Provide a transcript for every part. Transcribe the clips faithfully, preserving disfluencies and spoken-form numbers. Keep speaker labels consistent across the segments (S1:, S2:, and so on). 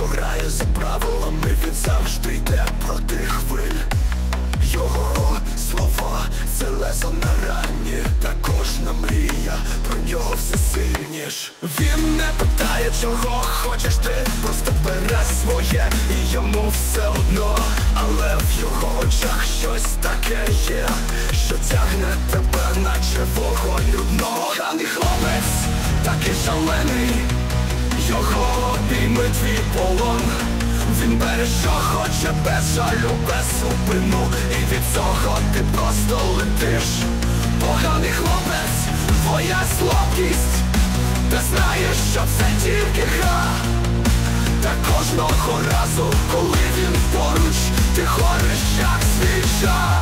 S1: що грає за правилами, він завжди йде проти хвиль. Його слова — це лезо на рані, та кожна мрія про нього все сильніш. Він не питає, чого хочеш ти, просто бере своє і йому все одно. Але в його очах щось таке є, що тягне тебе, наче вогонь рудного. Поганий хлопець, такий шалений, його обійми твій полон. Він бере, що хоче, без жалю, без зупину, і від цього ти просто летиш. Поганий хлопець, твоя слабкість, ти знаєш, що це тільки гра. Та кожного разу, коли він поруч, ти хориш, як свіча.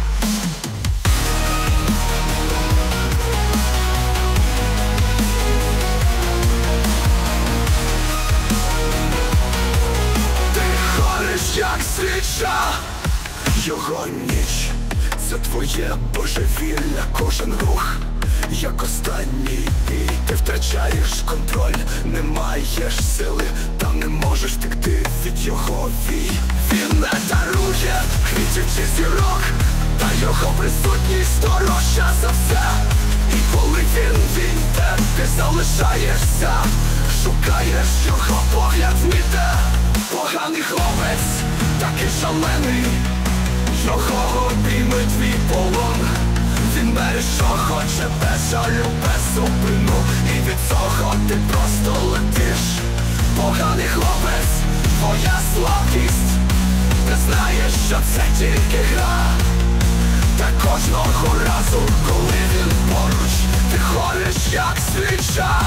S1: Як свіча. Його ніч — це твоє божевілля, кожен рух як останній бій. Ти втрачаєш контроль, не маєш сили, та не можеш втекти від його вій. Він не дарує квітів чи зірок, та його присутність дорожча за все. І коли він війде, ти залишаєшся, шукаєш його погляд зміте. Поганий хлопець, такий шалений, його обійми твій полон. Він бере, що хоче, без жалю, без зупину, і від цього ти просто летиш. Поганий хлопець, твоя слабкість, ти знаєш, що це тільки гра. Та кожного разу, коли він поруч, ти хориш, як свіча.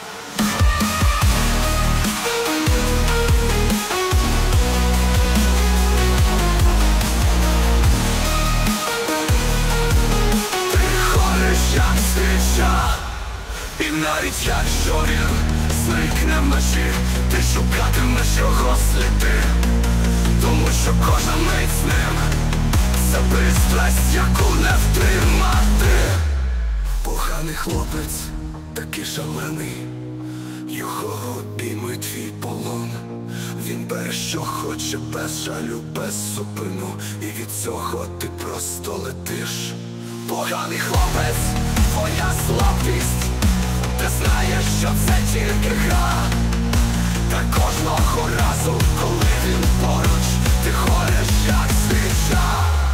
S1: Як свіча. І навіть якщо він зникне вночі, ти шукатимеш його сліди, тому що кожна мить з ним — це пристрасть, яку не втримати. Поганий хлопець, такий шалений, його обійми твій полон. Він бере, що хоче, без жалю, без зупину, і від цього ти просто летиш. Поганий хлопець, твоя слабкість, ти знаєш, що це тільки гра. Та кожного разу, коли він поруч, ти хориш, як свіча.